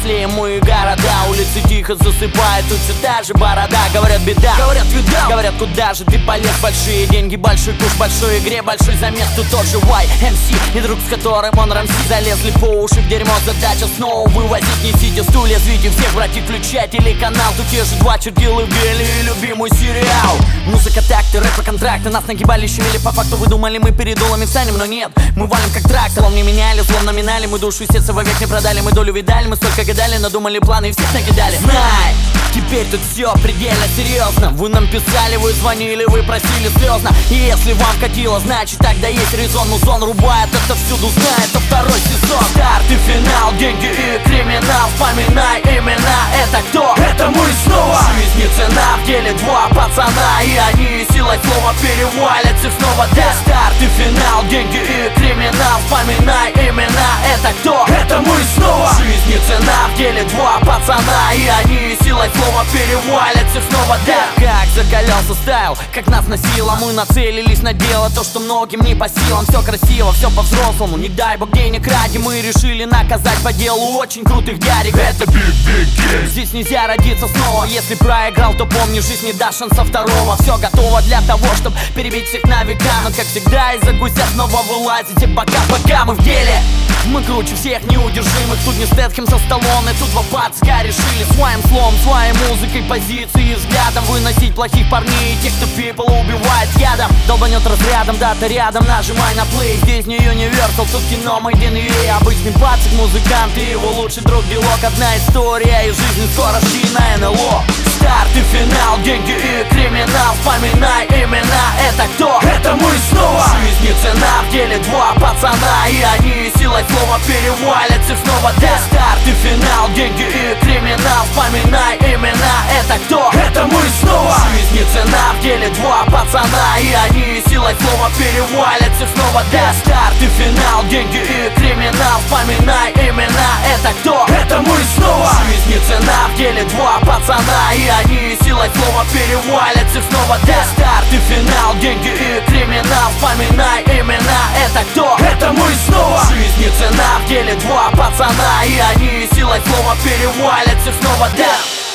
взрослеем мы города. Улицы тихо засыпают, тут все та же борода. Говорят, беда, говорят, видал, говорят, куда же ты полез? Большие деньги, большой куш, большой игре, большой замес. Тут тот же YMC и друг, с которым он рамси. Залезли по уши в дерьмо, задача снова вывозить. Несите стулья, звите всех, братья, включай телеканал. Тут те же два чертила в геле и любимый сериал. Музыка, такты, рэпы, контракты. Нас нагибали, щемили, по факту вы думали, мы перед дулами встанем, но нет. Мы валим как трактор, не меняли, злом номинали. Мы душу и сердце вовек не продали, мы долю видали. Мы столько гадали, надумали планы и всех накидали. Знай, теперь тут все предельно серьезно. Вы нам писали, вы звонили, вы просили слезно. И если вам катило, значит тогда есть резон. Музон рубает, это всюду знает, это второй сезон. Старт и финал, деньги и криминал. Вспоминай имена, это кто? Это мы снова. Жизнь не цена, в деле два пацана. И они силой слова перевалят всех снова. Да, старт и финал, деньги и криминал. Вспоминай имена, это кто? Это мы снова. Жизнь не цена, в деле два пацана. И они силой слова перевалят всех снова. Да, как закалялся стайл, как нас носило. Мы нацелились на дело, то, что многим не по силам. Все красиво, все по-взрослому, не дай бог денег ради. Мы решили наказать по делу очень крутых дядек. Это Big Game. Здесь нельзя родиться снова. Если проиграл, то помни, жизнь не даст шанса второго. Все готово для того, чтобы перебить всех на века. Но как всегда из-за гуся снова вылазите. Пока мы в деле. Мы круче всех неудержимых. Тут не Стэтхэм со Сталлоне, тут два пацка решили своим словом, своей музыкой, позицией и взглядом выносить плохих парней и тех, кто people убивает ядом. Долбанет разрядом, дата рядом, нажимай на плей. Здесь не Universal, тут кино Made in UA. Обычный пацик, музыкант и его лучший друг Белок. Одна история из жизни скорости на НЛО. Старт и финал, деньги и криминал. Вспоминай имена, это кто? Это мы снова. Жизнь не цена, в деле два пацана. И они силой слова перевалят всех снова. Да, старт и финал, деньги и криминал. Вспоминай имена, это кто? Это мы снова. Жизнь не цена, в деле два пацана. И они силой слова перевалят всех снова. Да, старт и финал, деньги и криминал. Вспоминай имена, это кто? Это мы снова. Жизнь не цена, в деле два пацана. И они силой слова перевалят всех снова. Да, старт и финал, деньги и криминал. Вспоминай имена, это кто? Это мы снова. Жизнь не цена, в деле два пацана. И они силой слова перевалят всех снова. Да.